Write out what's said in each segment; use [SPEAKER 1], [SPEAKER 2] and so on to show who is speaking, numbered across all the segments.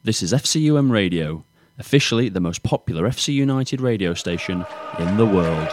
[SPEAKER 1] This is FCUM Radio, officially the most popular FC United radio station in the world.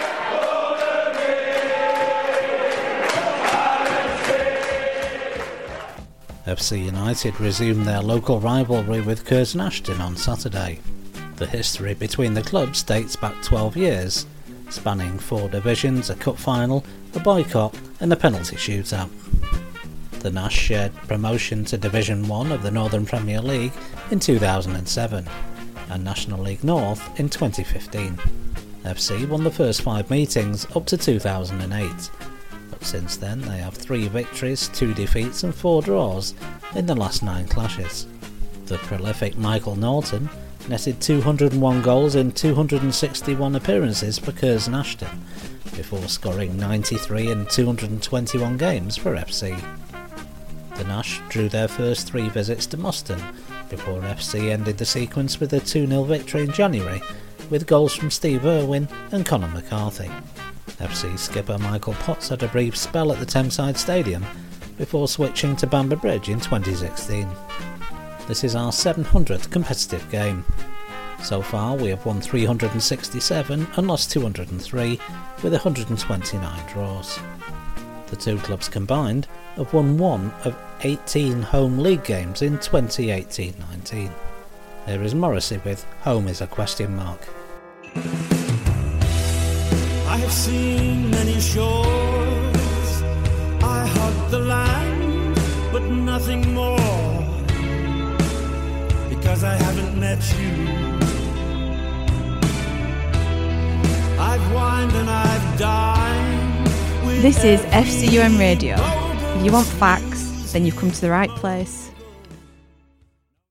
[SPEAKER 2] FC United resumed their local rivalry with Curzon Ashton on Saturday. The history between the clubs dates back 12 years, spanning 4 divisions, a cup final, a boycott and a penalty shootout. The Nash shared promotion to Division 1 of the Northern Premier League in 2007 and National League North in 2015. FC won the first 5 meetings up to 2008, but since then they have 3 victories, 2 defeats and 4 draws in the last 9 clashes. The prolific Michael Norton netted 201 goals in 261 appearances for Curzon Ashton, before scoring 93 in 221 games for FC. The Nash drew their first 3 visits to Moston, before FC ended the sequence with a 2-0 victory in January, with goals from Steve Irwin and Conor McCarthy. FC skipper Michael Potts had a brief spell at the Thameside Stadium, before switching to Bamber Bridge in 2016. This is our 700th competitive game. So far we have won 367 and lost 203, with 129 draws. The 2 clubs combined have won 1 of 18 home league games in 2018-19. Here is Morrissey with Home is a Question Mark.
[SPEAKER 3] I have seen many shores, I hug the land, but nothing more, because I haven't met you. I've wined and I've dined.
[SPEAKER 4] This is FCUM Radio. If you want facts, then you've come to the right place.